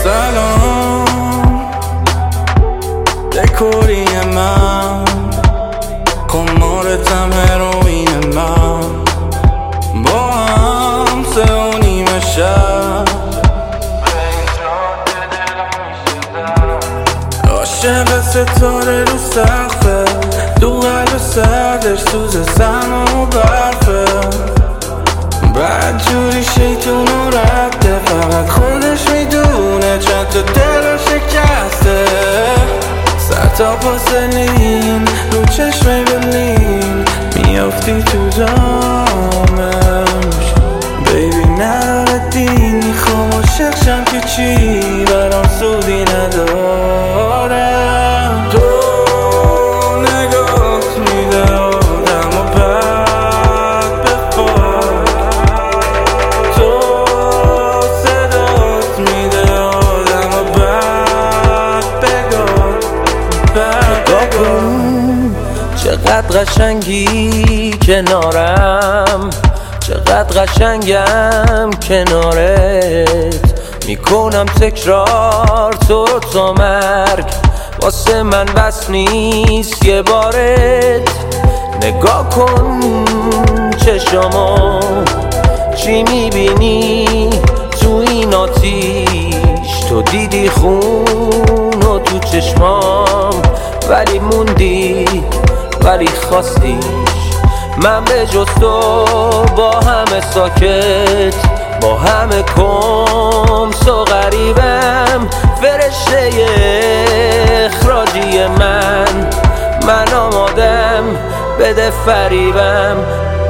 سلام دکوری من قمارتم هروین من با هم 3:30 شب عاشق ستاره رو سقفه دو قلب سردش سوز سرما و برفه بعد جوری شیطون و رده فقط خودش میدونه چند تا دل شکسته سر تا پاسلین رو چشم بلین میافتی تو جامش بیبی نداره دینی خاموش شم که چی برام سودی نداره تو نگاه میده آدم و بد بخواه تو صدات میده آدم و بد بگاه چقدر قشنگی کنارم چقدر قشنگم کنارت میکنم تکرار تو رو تا مرگ واسه من بس نیست یه بارت نگاه کن چشامو چی میبینی تو این آتیش تو دیدی خون و تو چشمام ولی موندی ولی خواستیش من به جز تو با همه ساکت با همه کمس و غریبم فرشته اخراجی من آمادم بده فریبم